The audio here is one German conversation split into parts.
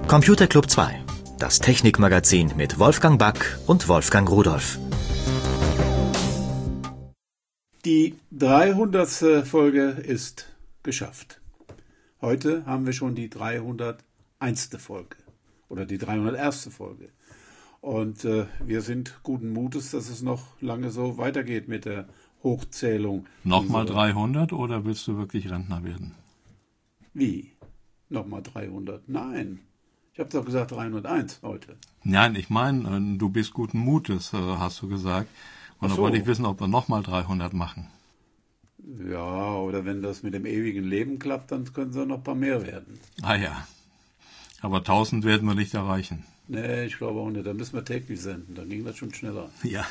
Computer Club 2, das Technikmagazin mit Wolfgang Back und Wolfgang Rudolph. Die 300. Folge ist geschafft. Heute haben wir schon die 301. Folge oder die 301. Folge. Und wir sind guten Mutes, dass es noch lange so weitergeht mit der Hochzählung. Nochmal 300 oder willst du wirklich Rentner werden? Wie? Nochmal 300? Nein. Ich habe doch gesagt 301 heute. Nein, ich meine, du bist guten Mutes, hast du gesagt. Und da wollte ich wissen, ob wir nochmal 300 machen. Ja, oder wenn das mit dem ewigen Leben klappt, dann können es noch ein paar mehr werden. Ah ja, aber 1000 werden wir nicht erreichen. Nee, ich glaube auch nicht. Dann müssen wir täglich senden. Dann ging das schon schneller. Ja.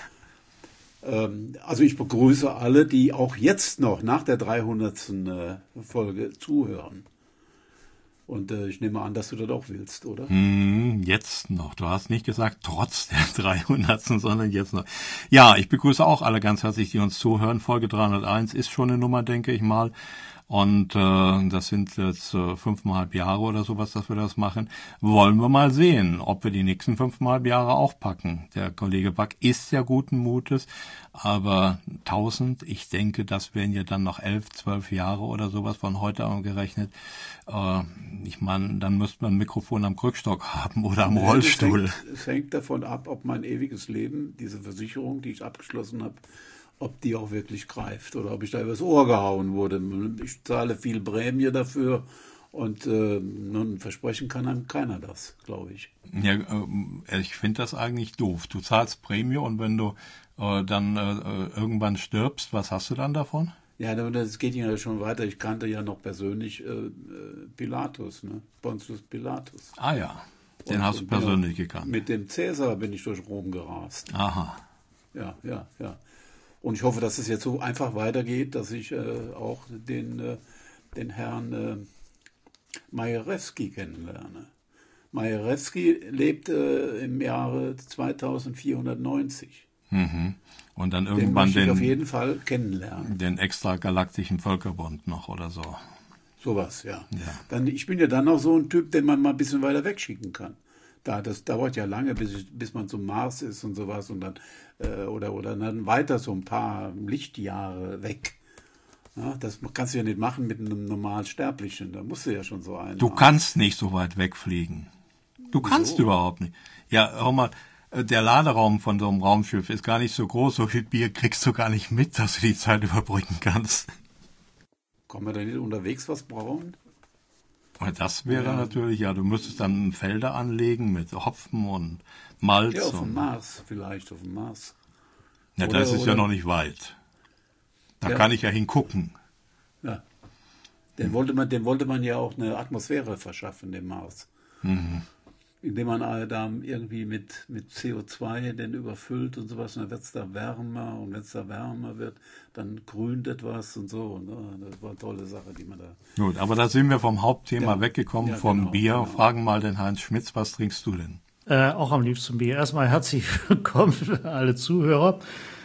Also ich begrüße alle, die auch jetzt noch nach der 300. Folge zuhören. Und ich nehme an, dass du das auch willst, oder? Jetzt noch. Du hast nicht gesagt, trotz der 300. sondern jetzt noch. Ja, ich begrüße auch alle ganz herzlich, die uns zuhören. Folge 301 ist schon eine Nummer, denke ich mal. Und das sind jetzt 5,5 Jahre oder sowas, dass wir das machen. Wollen wir mal sehen, ob wir die nächsten 5,5 Jahre auch packen. Der Kollege Back ist ja guten Mutes, aber 1000, ich denke, das wären ja dann noch 11, 12 Jahre oder sowas von heute an gerechnet. Ich meine, dann müsste man ein Mikrofon am Krückstock haben oder am Rollstuhl. Es hängt davon ab, ob mein ewiges Leben, diese Versicherung, die ich abgeschlossen habe, ob die auch wirklich greift oder ob ich da übers Ohr gehauen wurde. Ich zahle viel Prämie dafür und nun versprechen kann einem keiner das, glaube ich. Ja, ich finde das eigentlich doof. Du zahlst Prämie und wenn du dann irgendwann stirbst, was hast du dann davon? Ja, das geht ja schon weiter. Ich kannte ja noch persönlich Pilatus, ne? Pontius Pilatus. Ah ja, den hast du persönlich gekannt. Mit dem Cäsar bin ich durch Rom gerast. Aha. Ja. Und ich hoffe, dass es jetzt so einfach weitergeht, dass ich auch den Herrn Majerewski kennenlerne. Majerewski lebt im Jahre 2490. Mhm. Und dann Den irgendwann möchte ich auf jeden Fall kennenlernen. Den extragalaktischen Völkerbund noch oder so. Sowas, ja. Ich bin ja dann noch so ein Typ, den man mal ein bisschen weiter wegschicken kann. Das dauert ja lange, bis man zum Mars ist und sowas und dann oder dann weiter so ein paar Lichtjahre weg. Ja, das kannst du ja nicht machen mit einem normalen Sterblichen. Da musst du ja schon so einen. Du kannst nicht so weit wegfliegen. Du kannst überhaupt nicht. Ja, hör mal, der Laderaum von so einem Raumschiff ist gar nicht so groß. So viel Bier kriegst du gar nicht mit, dass du die Zeit überbrücken kannst. Kann man da nicht unterwegs was brauen? Das wäre natürlich, du müsstest dann Felder anlegen mit Hopfen und Malz. Ja, auf dem Mars vielleicht, auf dem Mars. Ja, das ist ja noch nicht weit. Da kann ich ja hingucken. Ja, dem wollte man ja auch eine Atmosphäre verschaffen, dem Mars. Mhm. Indem man da irgendwie mit CO2 den überfüllt und sowas, und dann wird es da wärmer und wenn es da wärmer wird, dann grünt etwas und so. Und, das war eine tolle Sache, die man da... Gut, aber da sind wir vom Hauptthema weggekommen, vom Bier. Genau. Fragen mal den Heinz Schmitz, was trinkst du denn? Auch am liebsten Bier. Erstmal herzlich willkommen für alle Zuhörer.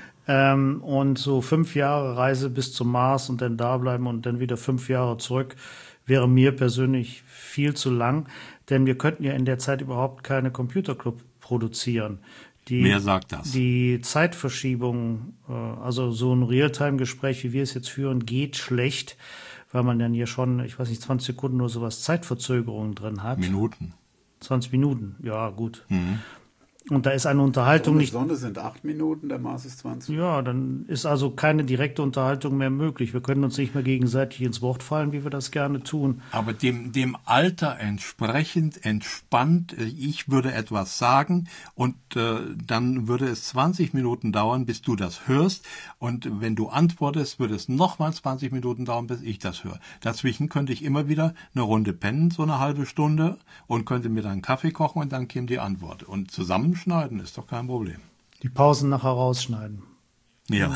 Und so 5 Jahre Reise bis zum Mars und dann da bleiben und dann wieder 5 Jahre zurück wäre mir persönlich viel zu lang, denn wir könnten ja in der Zeit überhaupt keine Computerclub produzieren. Wer sagt das? Die Zeitverschiebung, also so ein Realtime-Gespräch, wie wir es jetzt führen, geht schlecht, weil man dann hier schon, 20 Sekunden oder sowas Zeitverzögerungen drin hat. Minuten. 20 Minuten, ja gut. Mhm. Und da ist eine Unterhaltung nicht... Sonne sind 8 Minuten, der Mars ist 20. Ja, dann ist also keine direkte Unterhaltung mehr möglich. Wir können uns nicht mehr gegenseitig ins Wort fallen, wie wir das gerne tun. Aber dem Alter entsprechend entspannt, ich würde etwas sagen und dann würde es 20 Minuten dauern, bis du das hörst. Und wenn du antwortest, würde es nochmal 20 Minuten dauern, bis ich das höre. Dazwischen könnte ich immer wieder eine Runde pennen, so eine halbe Stunde, und könnte mir dann einen Kaffee kochen und dann käme die Antwort. Und zusammenschneiden ist doch kein Problem. Die Pausen nachher rausschneiden. Ja.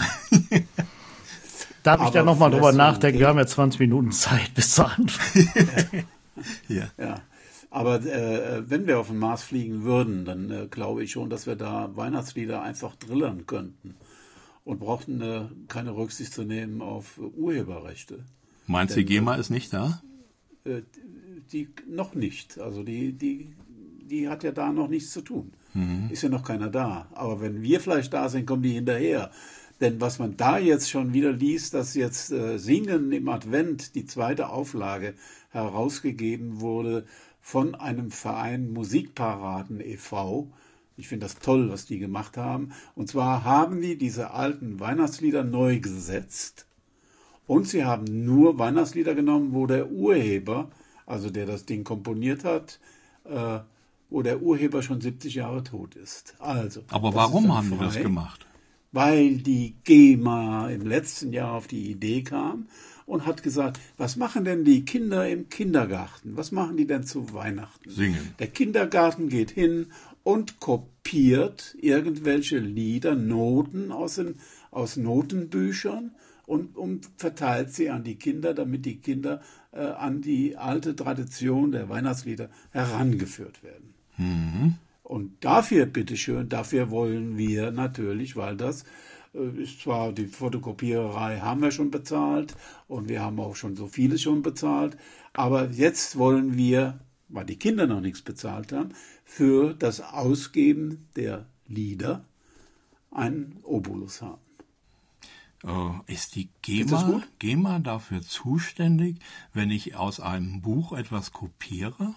Darf ich da nochmal drüber nachdenken? Wir haben ja 20 Minuten Zeit bis zur Antwort. Ja. Aber wenn wir auf den Mars fliegen würden, dann glaube ich schon, dass wir da Weihnachtslieder einfach drillern könnten und brauchten keine Rücksicht zu nehmen auf Urheberrechte. Meinst du, die GEMA ist nicht da? die noch nicht. Also die hat ja da noch nichts zu tun. Ist ja noch keiner da. Aber wenn wir vielleicht da sind, kommen die hinterher. Denn was man da jetzt schon wieder liest, dass jetzt Singen im Advent, die 2. Auflage, herausgegeben wurde von einem Verein Musikparaden e.V. Ich finde das toll, was die gemacht haben. Und zwar haben die diese alten Weihnachtslieder neu gesetzt. Und sie haben nur Weihnachtslieder genommen, wo der Urheber, also der das Ding komponiert hat, wo der Urheber schon 70 Jahre tot ist. Also, aber warum haben die das gemacht? Weil die GEMA im letzten Jahr auf die Idee kam und hat gesagt, was machen denn die Kinder im Kindergarten? Was machen die denn zu Weihnachten? Singen. Der Kindergarten geht hin und kopiert irgendwelche Lieder, Noten aus Notenbüchern und verteilt sie an die Kinder, damit die Kinder an die alte Tradition der Weihnachtslieder herangeführt werden. Und dafür, bitteschön, dafür wollen wir natürlich, weil das ist zwar, die Fotokopiererei haben wir schon bezahlt und wir haben auch schon so vieles schon bezahlt, aber jetzt wollen wir, weil die Kinder noch nichts bezahlt haben, für das Ausgeben der Lieder einen Obolus haben. Ist die GEMA dafür zuständig, wenn ich aus einem Buch etwas kopiere?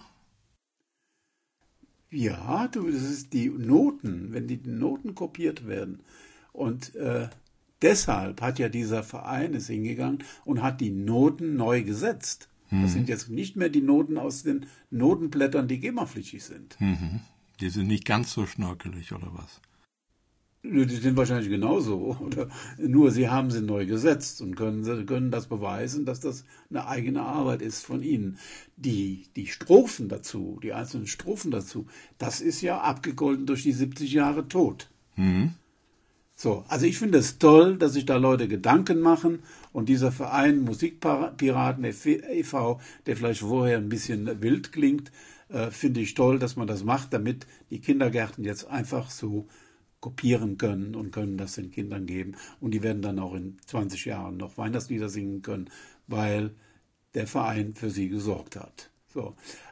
Ja, das ist die Noten, wenn die Noten kopiert werden. Und deshalb hat ja dieser Verein ist hingegangen und hat die Noten neu gesetzt. Das sind jetzt nicht mehr die Noten aus den Notenblättern, die GEMA-pflichtig sind. Die sind nicht ganz so schnörkelig, oder was? Die sind wahrscheinlich genauso. Oder nur sie haben sie neu gesetzt und können das beweisen, dass das eine eigene Arbeit ist von ihnen. Die Strophen dazu, die einzelnen Strophen dazu, das ist ja abgegolten durch die 70 Jahre Tod. So, also ich finde es toll, dass sich da Leute Gedanken machen und dieser Verein Musikpiraten e.V., der vielleicht vorher ein bisschen wild klingt, finde ich toll, dass man das macht, damit die Kindergärten jetzt einfach so kopieren können und können das den Kindern geben. Und die werden dann auch in 20 Jahren noch Weihnachtslieder singen können, weil der Verein für sie gesorgt hat. So,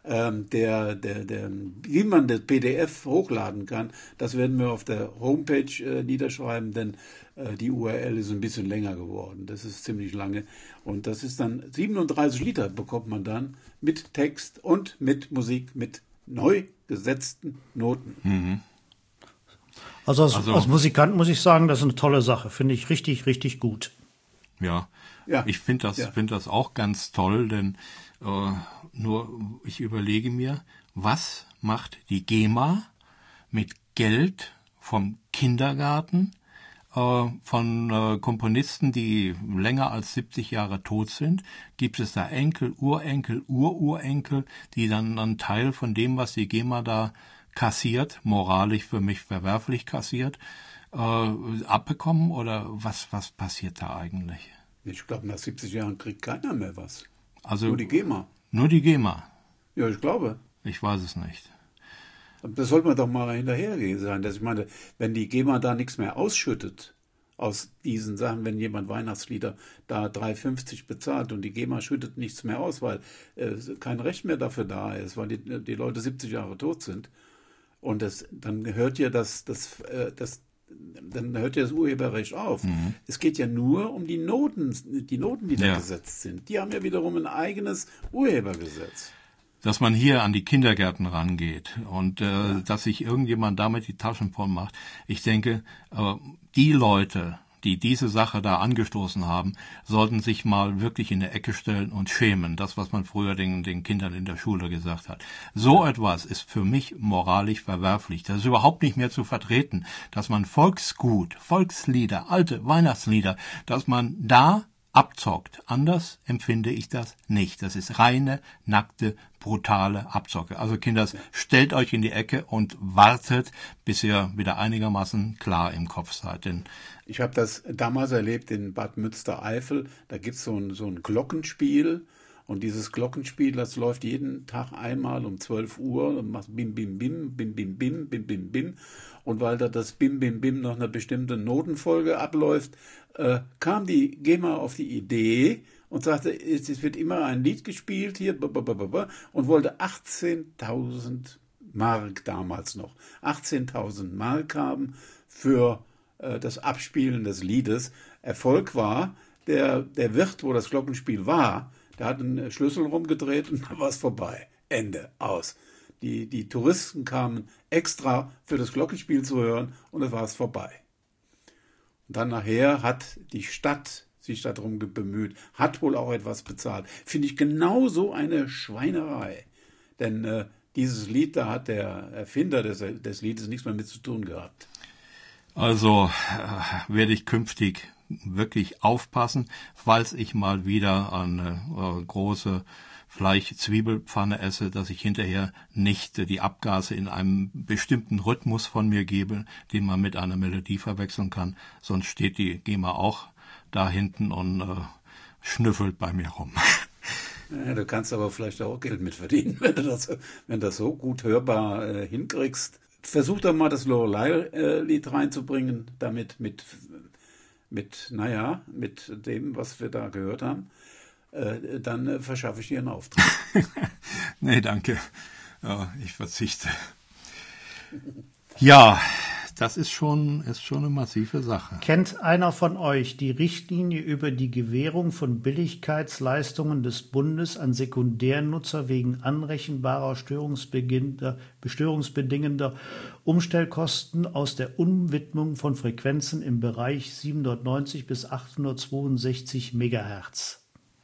wie man das PDF hochladen kann, das werden wir auf der Homepage niederschreiben, denn die URL ist ein bisschen länger geworden. Das ist ziemlich lange. Und das ist dann 37 Liter bekommt man dann mit Text und mit Musik, mit neu gesetzten Noten. Also als Musikant muss ich sagen, das ist eine tolle Sache. Finde ich richtig, richtig gut. Ja. Ich finde das auch ganz toll, denn nur ich überlege mir, was macht die GEMA mit Geld vom Kindergarten, von Komponisten, die länger als 70 Jahre tot sind? Gibt es da Enkel, Urenkel, Ururenkel, die dann einen Teil von dem, was die GEMA da kassiert, moralisch für mich verwerflich kassiert, abbekommen? Oder was passiert da eigentlich? Ich glaube, nach 70 Jahren kriegt keiner mehr was. Also nur die GEMA. Nur die GEMA? Ja, ich glaube. Ich weiß es nicht. Das sollte man doch mal hinterhergehen sein. Dass ich meine, wenn die GEMA da nichts mehr ausschüttet, aus diesen Sachen, wenn jemand Weihnachtslieder da 3,50 bezahlt und die GEMA schüttet nichts mehr aus, weil kein Recht mehr dafür da ist, weil die Leute 70 Jahre tot sind. Und dann hört ja das Urheberrecht auf. Es geht ja nur um die Noten, die da gesetzt sind. Die haben ja wiederum ein eigenes Urhebergesetz. Dass man hier an die Kindergärten rangeht und dass sich irgendjemand damit die Taschen voll macht. Ich denke, die Leute, die diese Sache da angestoßen haben, sollten sich mal wirklich in der Ecke stellen und schämen. Das, was man früher den Kindern in der Schule gesagt hat. So etwas ist für mich moralisch verwerflich. Das ist überhaupt nicht mehr zu vertreten, dass man Volksgut, Volkslieder, alte Weihnachtslieder, dass man da abzockt. Anders empfinde ich das nicht. Das ist reine, nackte, brutale Abzocke. Also Kinder, stellt euch in die Ecke und wartet, bis ihr wieder einigermaßen klar im Kopf seid. Denn ich habe das damals erlebt in Bad Münstereifel. Da gibt es so ein Glockenspiel. Und dieses Glockenspiel, das läuft jeden Tag einmal um 12 Uhr und macht Bim, Bim, Bim, Bim, Bim, Bim, Bim, Bim, Bim. Und weil da das Bim, Bim, Bim noch eine bestimmte Notenfolge abläuft, kam die GEMA auf die Idee und sagte, es wird immer ein Lied gespielt hier und wollte 18.000 Mark damals noch, 18.000 Mark haben für das Abspielen des Liedes. Erfolg war, der Wirt, wo das Glockenspiel war, der hat einen Schlüssel rumgedreht und dann war es vorbei. Ende, aus. Die Touristen kamen extra für das Glockenspiel zu hören und dann war es vorbei. Und dann nachher hat die Stadt sich darum bemüht, hat wohl auch etwas bezahlt. Finde ich genauso eine Schweinerei. Denn dieses Lied, da hat der Erfinder des Liedes nichts mehr mit zu tun gehabt. Also werde ich künftig wirklich aufpassen, falls ich mal wieder eine große Fleisch-Zwiebelpfanne esse, dass ich hinterher nicht die Abgase in einem bestimmten Rhythmus von mir gebe, den man mit einer Melodie verwechseln kann. Sonst steht die GEMA auch da hinten und schnüffelt bei mir rum. Ja, du kannst aber vielleicht auch Geld mit verdienen, wenn du das so gut hörbar hinkriegst. Versuch doch mal das Lorelei-Lied reinzubringen, damit mit dem, was wir da gehört haben. Dann verschaffe ich dir einen Auftrag. Nee, danke. Ja, ich verzichte. Ja, das ist schon eine massive Sache. Kennt einer von euch die Richtlinie über die Gewährung von Billigkeitsleistungen des Bundes an Sekundärnutzer wegen anrechenbarer störungsbedingender Umstellkosten aus der Umwidmung von Frequenzen im Bereich 790 bis 862 Megahertz?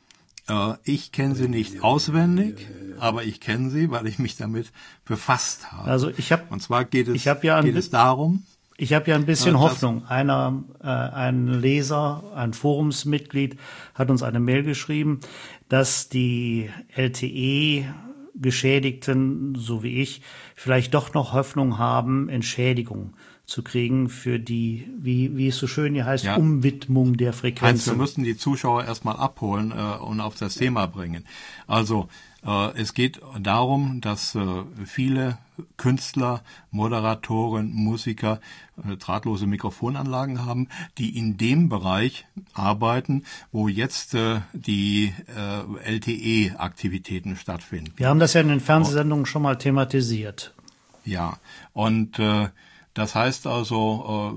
Ich kenne sie nicht auswendig, aber ich kenne sie, weil ich mich damit befasst habe. Also und zwar geht es darum. Ich habe ja ein bisschen Hoffnung. Ein Leser, ein Forumsmitglied hat uns eine Mail geschrieben, dass die LTE-Geschädigten, so wie ich, vielleicht doch noch Hoffnung haben, Entschädigung zu kriegen für die, wie es so schön hier heißt, Umwidmung der Frequenzen. Wir müssen die Zuschauer erstmal abholen und auf das Thema bringen. Also es geht darum, dass viele Künstler, Moderatoren, Musiker drahtlose Mikrofonanlagen haben, die in dem Bereich arbeiten, wo jetzt die LTE-Aktivitäten stattfinden. Wir haben das ja in den Fernsehsendungen schon mal thematisiert. Ja, und das heißt also,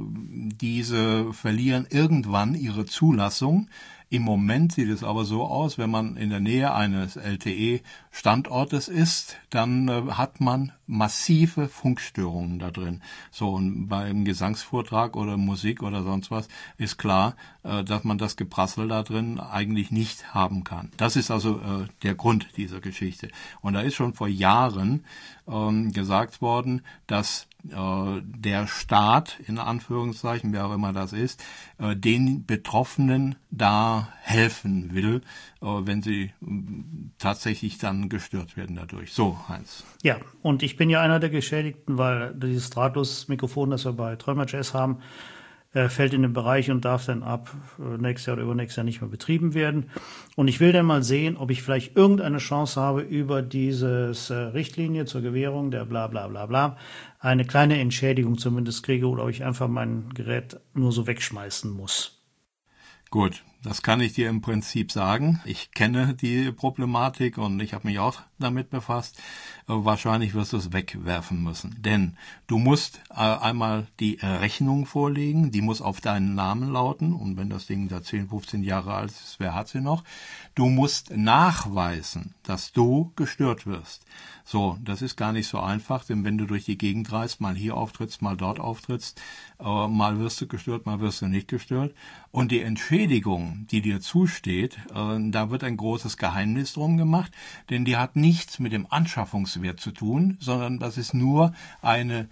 diese verlieren irgendwann ihre Zulassung. Im Moment sieht es aber so aus, wenn man in der Nähe eines LTE-Standortes ist, dann hat man massive Funkstörungen da drin. So, und beim Gesangsvortrag oder Musik oder sonst was ist klar, dass man das Geprassel da drin eigentlich nicht haben kann. Das ist also der Grund dieser Geschichte. Und da ist schon vor Jahren gesagt worden, dass der Staat, in Anführungszeichen, wer auch immer das ist, den Betroffenen da helfen will, wenn sie tatsächlich dann gestört werden dadurch. So, Heinz. Ja, und ich bin ja einer der Geschädigten, weil dieses Drahtlosmikrofon, das wir bei Träumer Jazz haben, fällt in den Bereich und darf dann ab nächstes Jahr oder übernächstes Jahr nicht mehr betrieben werden. Und ich will dann mal sehen, ob ich vielleicht irgendeine Chance habe, über dieses Richtlinie zur Gewährung der bla bla bla bla eine kleine Entschädigung zumindest kriege oder ob ich einfach mein Gerät nur so wegschmeißen muss. Gut, das kann ich dir im Prinzip sagen. Ich kenne die Problematik und ich habe mich auch damit befasst. Wahrscheinlich wirst du es wegwerfen müssen, denn du musst einmal die Rechnung vorlegen, die muss auf deinen Namen lauten und wenn das Ding da 10, 15 Jahre alt ist, wer hat sie noch? Du musst nachweisen, dass du gestört wirst. So, das ist gar nicht so einfach, denn wenn du durch die Gegend reist, mal hier auftrittst, mal dort auftrittst, mal wirst du gestört, mal wirst du nicht gestört. Und die Entschädigung, die dir zusteht, da wird ein großes Geheimnis drum gemacht, denn die hat nichts mit dem Anschaffungswert zu tun, sondern das ist nur eine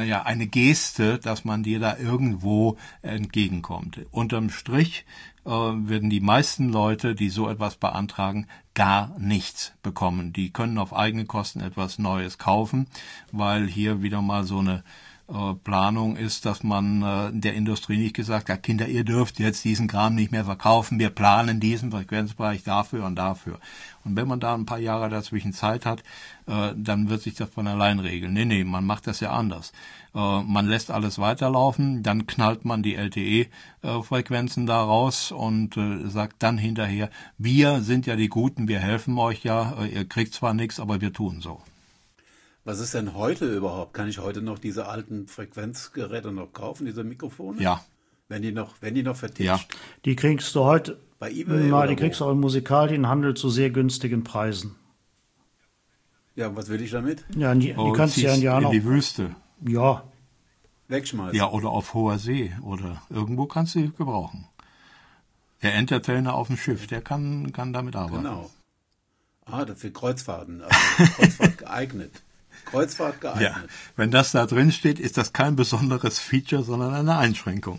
Geste, dass man dir da irgendwo entgegenkommt. Unterm Strich werden die meisten Leute, die so etwas beantragen, gar nichts bekommen. Die können auf eigene Kosten etwas Neues kaufen, weil hier wieder mal so eine Planung ist, dass man der Industrie nicht gesagt hat, Kinder, ihr dürft jetzt diesen Kram nicht mehr verkaufen, wir planen diesen Frequenzbereich dafür und dafür. Und wenn man da ein paar Jahre dazwischen Zeit hat, dann wird sich das von allein regeln. Nee, man macht das ja anders. Man lässt alles weiterlaufen, dann knallt man die LTE-Frequenzen da raus und sagt dann hinterher, wir sind ja die Guten, wir helfen euch ja, ihr kriegt zwar nichts, aber wir tun so. Was ist denn heute überhaupt? Kann ich heute noch diese alten Frequenzgeräte noch kaufen, diese Mikrofone? Ja. Wenn die noch vertilgt? Ja. Die kriegst du heute, bei eBay die kriegst du auch im Musikalienhandel zu sehr günstigen Preisen. Ja, und was will ich damit? Ja, die kannst du ja ein Jahr noch. In die Wüste. Ja. Wegschmeißen. Ja, oder auf hoher See oder irgendwo kannst du sie gebrauchen. Der Entertainer auf dem Schiff, der kann damit arbeiten. Genau. Für Kreuzfahrten, also Kreuzfahrt geeignet. Kreuzfahrt geeignet. Ja, wenn das da drin steht, ist das kein besonderes Feature, sondern eine Einschränkung.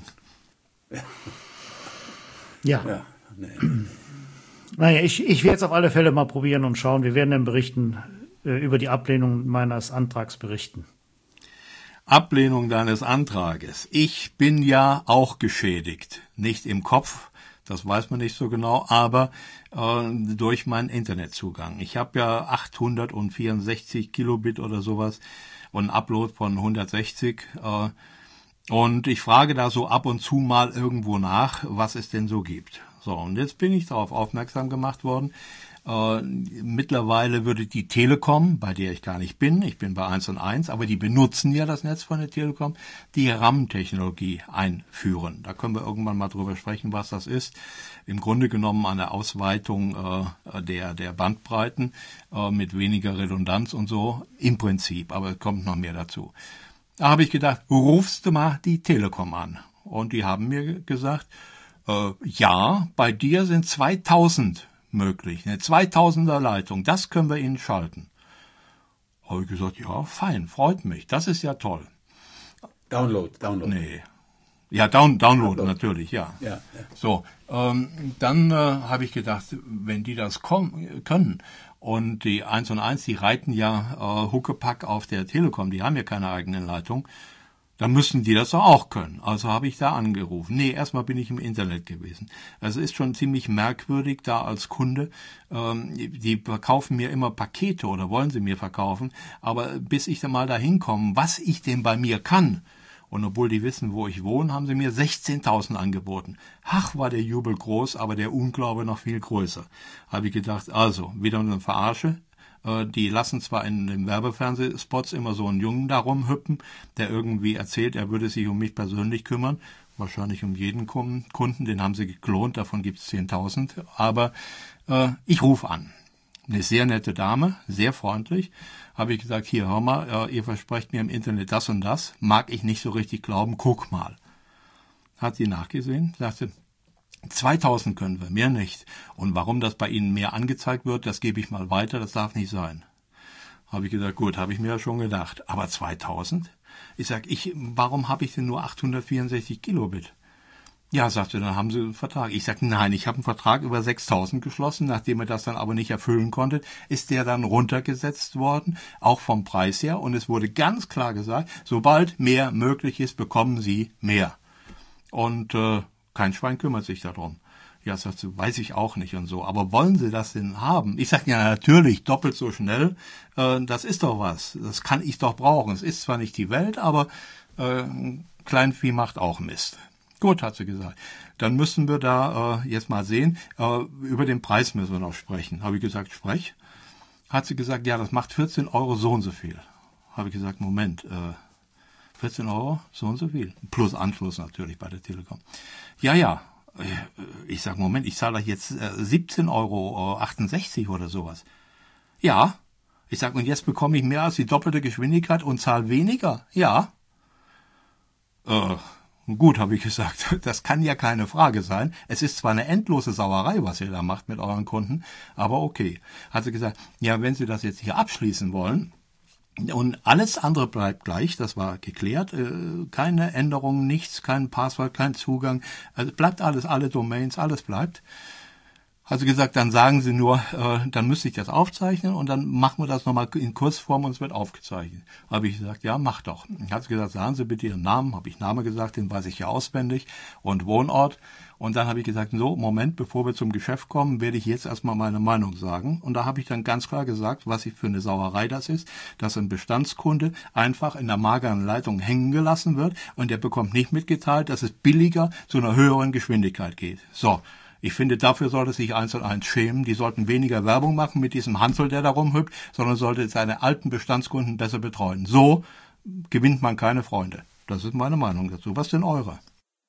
Ja. Nee. Naja, ich werde es auf alle Fälle mal probieren und schauen. Wir werden dann berichten, über die Ablehnung meines Antrags berichten. Ablehnung deines Antrages. Ich bin ja auch geschädigt. Nicht im Kopf, das weiß man nicht so genau, aber durch meinen Internetzugang. Ich habe ja 864 Kilobit oder sowas und einen Upload von 160. Und ich frage da so ab und zu mal irgendwo nach, was es denn so gibt. So, und jetzt bin ich darauf aufmerksam gemacht worden. Mittlerweile würde die Telekom, bei der ich gar nicht bin, ich bin bei 1&1, aber die benutzen ja das Netz von der Telekom, die RAM-Technologie einführen. Da können wir irgendwann mal drüber sprechen, was das ist. Im Grunde genommen eine Ausweitung der Bandbreiten mit weniger Redundanz und so, im Prinzip, aber es kommt noch mehr dazu. Da habe ich gedacht, rufst du mal die Telekom an. Und die haben mir gesagt, ja, bei dir sind 2000 möglich, eine 2000er Leitung, das können wir Ihnen schalten. Habe ich gesagt, ja, fein, freut mich, das ist ja toll. Download. Nee. Ja, Download natürlich, ja. Ja. So, dann habe ich gedacht, wenn die das können und die 1&1, die reiten ja Huckepack auf der Telekom, die haben ja keine eigene Leitung, dann müssen die das doch auch können. Also habe ich da angerufen. Nee, erstmal bin ich im Internet gewesen. Also ist schon ziemlich merkwürdig da als Kunde. Die verkaufen mir immer Pakete oder wollen sie mir verkaufen. Aber bis ich dann mal da hinkomme, was ich denn bei mir kann, und obwohl die wissen, wo ich wohne, haben sie mir 16.000 angeboten. Ach, war der Jubel groß, aber der Unglaube noch viel größer. Habe ich gedacht, also, wieder eine Verarsche. Die lassen zwar in den Werbefernsehspots immer so einen Jungen da rumhüppen, der irgendwie erzählt, er würde sich um mich persönlich kümmern. Wahrscheinlich um jeden Kunden, den haben sie geklont, davon gibt es 10.000. Aber ich rufe an. Eine sehr nette Dame, sehr freundlich. Habe ich gesagt, hier, hör mal, ihr versprecht mir im Internet das und das. Mag ich nicht so richtig glauben, guck mal. Hat sie nachgesehen, sagte, 2000 können wir, mehr nicht. Und warum das bei Ihnen mehr angezeigt wird, das gebe ich mal weiter, das darf nicht sein. Habe ich gesagt, gut, habe ich mir ja schon gedacht. Aber 2000? Ich sage, warum habe ich denn nur 864 Kilobit? Ja, sagte, dann haben Sie einen Vertrag. Ich sage, nein, ich habe einen Vertrag über 6000 geschlossen. Nachdem er das dann aber nicht erfüllen konnte, ist der dann runtergesetzt worden, auch vom Preis her. Und es wurde ganz klar gesagt, sobald mehr möglich ist, bekommen Sie mehr. Und kein Schwein kümmert sich darum. Ja, sagt sie, weiß ich auch nicht und so. Aber wollen Sie das denn haben? Ich sage, ja, natürlich, doppelt so schnell. Das ist doch was. Das kann ich doch brauchen. Es ist zwar nicht die Welt, aber Kleinvieh macht auch Mist. Gut, hat sie gesagt. Dann müssen wir da jetzt mal sehen. Über den Preis müssen wir noch sprechen. Habe ich gesagt, sprech. Hat sie gesagt, ja, das macht 14 Euro so und so viel. Habe ich gesagt, Moment, 14 Euro, so und so viel. Plus Anschluss natürlich bei der Telekom. Ja. Ich sage, Moment, ich zahle jetzt 17,68 Euro oder sowas. Ja. Ich sage, und jetzt bekomme ich mehr als die doppelte Geschwindigkeit und zahle weniger. Ja. Gut, habe ich gesagt, das kann ja keine Frage sein. Es ist zwar eine endlose Sauerei, was ihr da macht mit euren Kunden, aber okay. Hat sie gesagt, ja, wenn Sie das jetzt hier abschließen wollen, und alles andere bleibt gleich, das war geklärt, keine Änderungen, nichts, kein Passwort, kein Zugang, also bleibt alles, alle Domains, alles bleibt. Also gesagt, dann sagen Sie nur, dann müsste ich das aufzeichnen und dann machen wir das nochmal in Kurzform und es wird aufgezeichnet. Habe ich gesagt, ja, mach doch. Hat sie gesagt, sagen Sie bitte Ihren Namen. Habe ich Name gesagt, den weiß ich ja auswendig und Wohnort. Und dann habe ich gesagt, so, Moment, bevor wir zum Geschäft kommen, werde ich jetzt erstmal meine Meinung sagen. Und da habe ich dann ganz klar gesagt, was ich für eine Sauerei das ist, dass ein Bestandskunde einfach in der mageren Leitung hängen gelassen wird und der bekommt nicht mitgeteilt, dass es billiger zu einer höheren Geschwindigkeit geht. So. Ich finde, dafür sollte sich 1&1 schämen. Die sollten weniger Werbung machen mit diesem Hansel, der da rumhüpft, sondern sollte seine alten Bestandskunden besser betreuen. So gewinnt man keine Freunde. Das ist meine Meinung dazu. Was denn eure?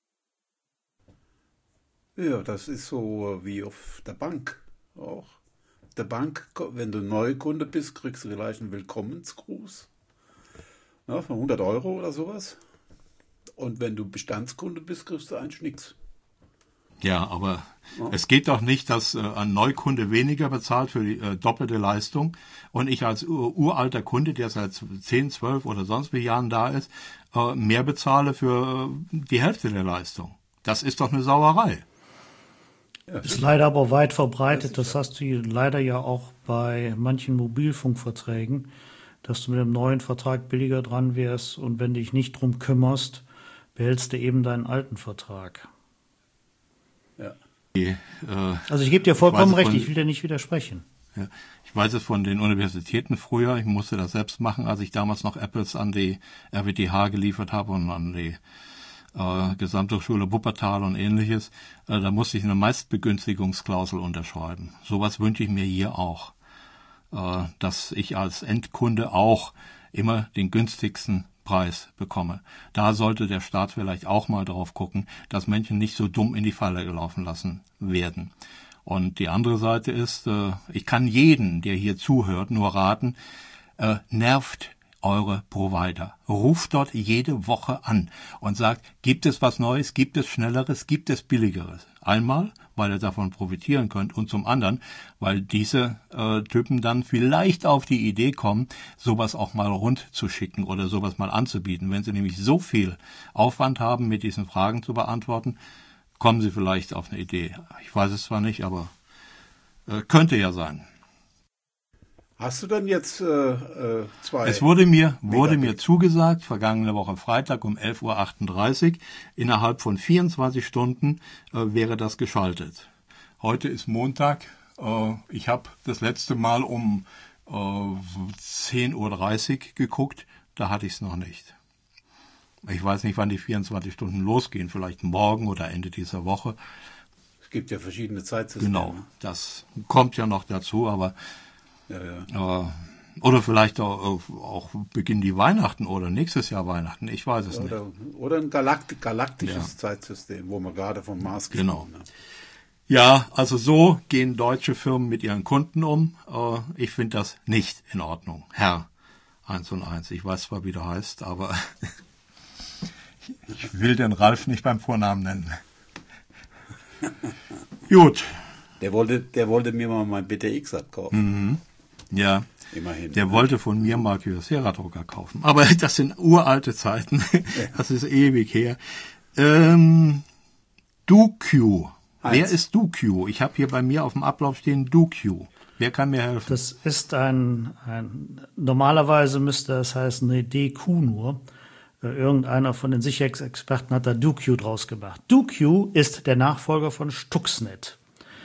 Ja, das ist so wie auf der Bank auch. Auf der Bank, wenn du Neukunde bist, kriegst du gleich einen Willkommensgruß. Ja, von 100 Euro oder sowas. Und wenn du Bestandskunde bist, kriegst du eigentlich nichts. Ja, aber es geht doch nicht, dass ein Neukunde weniger bezahlt für die doppelte Leistung und ich als uralter Kunde, der seit 10, 12 oder sonst wie Jahren da ist, mehr bezahle für die Hälfte der Leistung. Das ist doch eine Sauerei. Ja, ist leider aber weit verbreitet. Das hast du leider ja auch bei manchen Mobilfunkverträgen, dass du mit dem neuen Vertrag billiger dran wärst und wenn du dich nicht drum kümmerst, behältst du eben deinen alten Vertrag. Ja. Also ich gebe dir vollkommen recht, ich will dir nicht widersprechen. Ja, ich weiß es von den Universitäten früher, ich musste das selbst machen, als ich damals noch Apples an die RWTH geliefert habe und an die Gesamthochschule Wuppertal und ähnliches, da musste ich eine Meistbegünstigungsklausel unterschreiben. Sowas wünsche ich mir hier auch, dass ich als Endkunde auch immer den günstigsten Preis bekomme. Da sollte der Staat vielleicht auch mal drauf gucken, dass Menschen nicht so dumm in die Falle gelaufen lassen werden. Und die andere Seite ist, ich kann jeden, der hier zuhört, nur raten, nervt eure Provider. Ruft dort jede Woche an und sagt, gibt es was Neues, gibt es Schnelleres, gibt es Billigeres. Einmal, weil ihr davon profitieren könnt und zum anderen, weil diese Typen dann vielleicht auf die Idee kommen, sowas auch mal rund zu schicken oder sowas mal anzubieten. Wenn sie nämlich so viel Aufwand haben, mit diesen Fragen zu beantworten, kommen sie vielleicht auf eine Idee. Ich weiß es zwar nicht, aber könnte ja sein. Hast du dann jetzt zwei? Es wurde mir zugesagt, vergangene Woche Freitag um 11:38 Uhr, innerhalb von 24 Stunden wäre das geschaltet. Heute ist Montag. Ich habe das letzte Mal um 10:30 Uhr geguckt, da hatte ich es noch nicht. Ich weiß nicht, wann die 24 Stunden losgehen, vielleicht morgen oder Ende dieser Woche. Es gibt ja verschiedene Zeitsysteme. Genau, das kommt ja noch dazu, aber ja. Oder vielleicht auch beginnen die Weihnachten oder nächstes Jahr Weihnachten, ich weiß es nicht. Oder ein galaktisches Zeitsystem, wo man gerade vom Mars genau. hat. Ja, also so gehen deutsche Firmen mit ihren Kunden um. Ich finde das nicht in Ordnung. Herr 1&1, ich weiß zwar, wie du heißt, aber ich will den Ralf nicht beim Vornamen nennen. Gut. Der wollte mir mal mein BTX abkaufen. Mhm. Ja, immerhin. Der wollte von mir mal Kyocera-Drucker kaufen. Aber das sind uralte Zeiten. Das ist ewig her. DoQ. Wer ist DoQ? Ich habe hier bei mir auf dem Ablauf stehen DoQ. Wer kann mir helfen? Das ist normalerweise müsste es heißen eine DQ nur. Irgendeiner von den Sicherheitsexperten hat da DoQ draus gemacht. DoQ ist der Nachfolger von Stuxnet.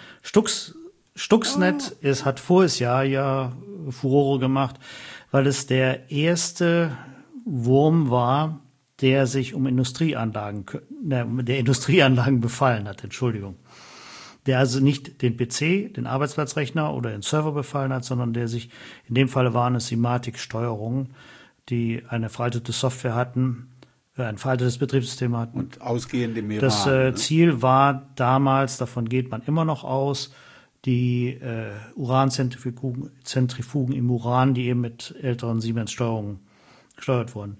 Stuxnet hat voriges Jahr ja Furore gemacht, weil es der erste Wurm war, der sich um Industrieanlagen befallen hat, Entschuldigung. Der also nicht den PC, den Arbeitsplatzrechner oder den Server befallen hat, sondern der sich, in dem Fall waren es Simatic-Steuerungen, die eine veraltete Software hatten, ein veraltetes Betriebssystem hatten. Und ausgehend im Iran. Das Ziel war damals, davon geht man immer noch aus, die Uranzentrifugen im Uran, die eben mit älteren Siemens-Steuerungen gesteuert wurden.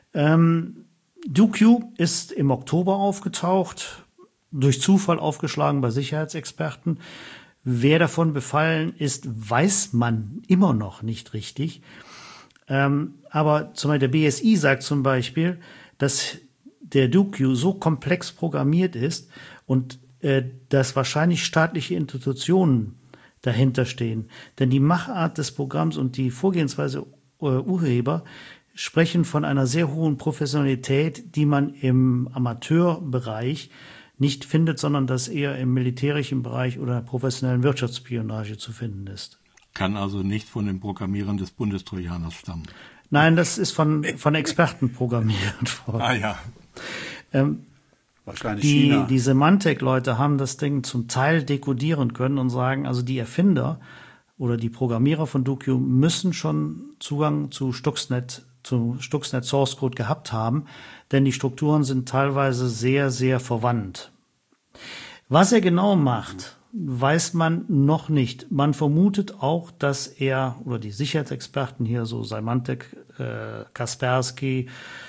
DoQ ist im Oktober aufgetaucht, durch Zufall aufgeschlagen bei Sicherheitsexperten. Wer davon befallen ist, weiß man immer noch nicht richtig. Aber zum Beispiel der BSI sagt zum Beispiel, dass der DoQ so komplex programmiert ist und dass wahrscheinlich staatliche Institutionen dahinter stehen. Denn die Machart des Programms und die Vorgehensweise Urheber sprechen von einer sehr hohen Professionalität, die man im Amateurbereich nicht findet, sondern das eher im militärischen Bereich oder professionellen Wirtschaftsspionage zu finden ist. Kann also nicht von den Programmierern des Bundestrojaners stammen. Nein, das ist von Experten programmiert worden. Ah ja. Wahrscheinlich China. Die Symantec-Leute haben das Ding zum Teil dekodieren können und sagen, also die Erfinder oder die Programmierer von DoQ müssen schon Zugang zu Stuxnet Source Code gehabt haben, denn die Strukturen sind teilweise sehr, sehr verwandt. Was er genau macht, weiß man noch nicht. Man vermutet auch, dass er, oder die Sicherheitsexperten hier, so Symantec, Kaspersky,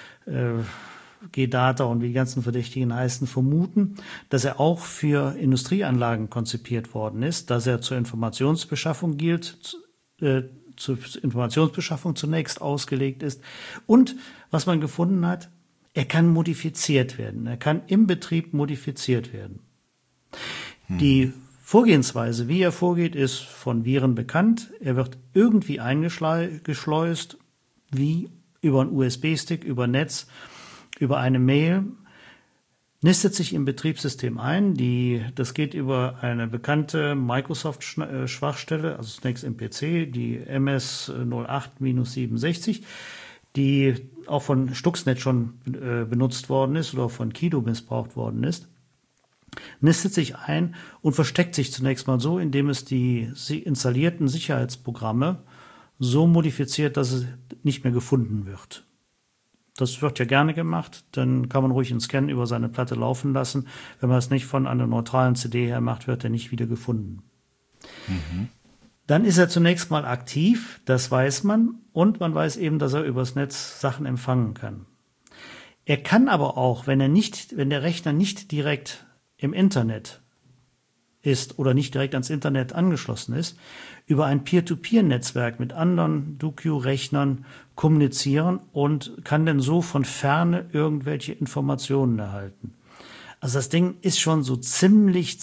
G-Data und wie die ganzen Verdächtigen heißen, vermuten, dass er auch für Industrieanlagen konzipiert worden ist, dass er zur Informationsbeschaffung zur Informationsbeschaffung zunächst ausgelegt ist. Und was man gefunden hat, er kann modifiziert werden. Er kann im Betrieb modifiziert werden. Die Vorgehensweise, wie er vorgeht, ist von Viren bekannt. Er wird irgendwie eingeschleust, wie über einen USB-Stick, über Netz, über eine Mail, nistet sich im Betriebssystem ein. Das geht über eine bekannte Microsoft-Schwachstelle, also zunächst im PC, die MS-08-67, die auch von Stuxnet schon benutzt worden ist oder von Kido missbraucht worden ist, nistet sich ein und versteckt sich zunächst mal so, indem es die installierten Sicherheitsprogramme so modifiziert, dass es nicht mehr gefunden wird. Das wird ja gerne gemacht, dann kann man ruhig einen Scan über seine Platte laufen lassen. Wenn man es nicht von einer neutralen CD her macht, wird er nicht wieder gefunden. Mhm. Dann ist er zunächst mal aktiv, das weiß man, und man weiß eben, dass er übers Netz Sachen empfangen kann. Er kann aber auch, wenn der Rechner nicht direkt im Internet ist oder nicht direkt ans Internet angeschlossen ist, über ein Peer-to-Peer-Netzwerk mit anderen DoQ-Rechnern kommunizieren und kann dann so von Ferne irgendwelche Informationen erhalten. Also das Ding ist schon so ziemlich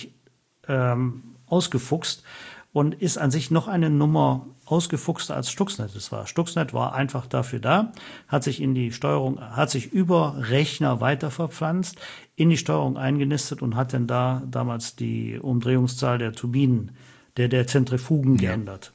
ausgefuchst und ist an sich noch eine Nummer ausgefuchster als Stuxnet es war. Stuxnet war einfach dafür da, hat sich über Rechner weiter verpflanzt, in die Steuerung eingenistet und hat dann damals die Umdrehungszahl der Turbinen, der Zentrifugen geändert.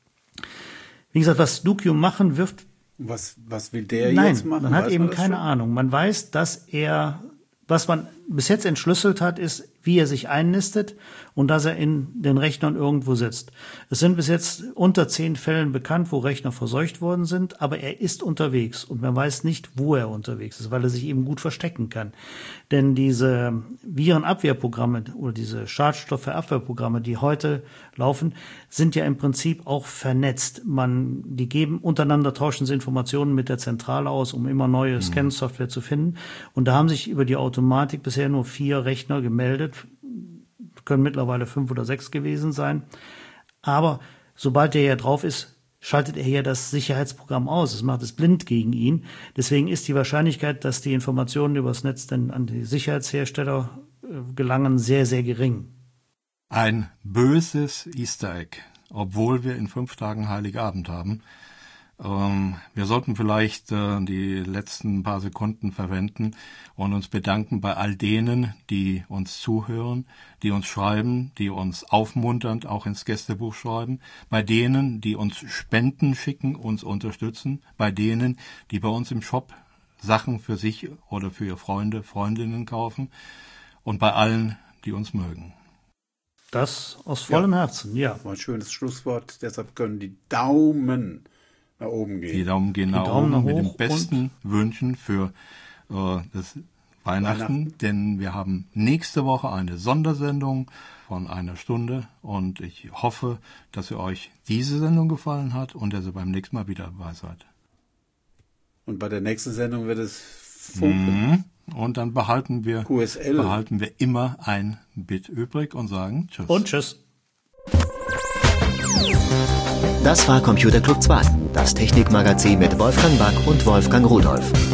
Wie gesagt, was DoQ machen wird. Was will der jetzt machen? Man hat eben keine Ahnung. Man weiß, dass was man bis jetzt entschlüsselt hat, ist, wie er sich einnistet und dass er in den Rechnern irgendwo sitzt. Es sind bis jetzt unter 10 Fällen bekannt, wo Rechner verseucht worden sind, aber er ist unterwegs und man weiß nicht, wo er unterwegs ist, weil er sich eben gut verstecken kann. Denn diese Virenabwehrprogramme oder diese Schadstoffabwehrprogramme, die heute laufen, sind ja im Prinzip auch vernetzt. Die geben untereinander, tauschen sie Informationen mit der Zentrale aus, um immer neue Scan-Software zu finden. Und da haben sich über die Automatik bisher nur 4 Rechner gemeldet, können mittlerweile 5 oder 6 gewesen sein. Aber sobald der ja drauf ist, schaltet er ja das Sicherheitsprogramm aus. Es macht es blind gegen ihn. Deswegen ist die Wahrscheinlichkeit, dass die Informationen übers Netz dann an die Sicherheitshersteller gelangen, sehr, sehr gering. Ein böses Easter Egg, obwohl wir in 5 Tagen Heiligabend haben. Wir sollten vielleicht die letzten paar Sekunden verwenden und uns bedanken bei all denen, die uns zuhören, die uns schreiben, die uns aufmunternd auch ins Gästebuch schreiben, bei denen, die uns Spenden schicken, uns unterstützen, bei denen, die bei uns im Shop Sachen für sich oder für ihre Freunde, Freundinnen kaufen und bei allen, die uns mögen. Das aus vollem Herzen, ja. War ein schönes Schlusswort, deshalb können die Daumen nach oben gehen. Die Daumen gehen nach oben mit den besten Wünschen für das Weihnachten, denn wir haben nächste Woche eine Sondersendung von 1 Stunde und ich hoffe, dass euch diese Sendung gefallen hat und dass ihr beim nächsten Mal wieder dabei seid. Und bei der nächsten Sendung wird es funken. Und dann behalten wir immer ein Bit übrig und sagen Tschüss. Und Tschüss. Das war Computer Club 2, das Technikmagazin mit Wolfgang Back und Wolfgang Rudolph.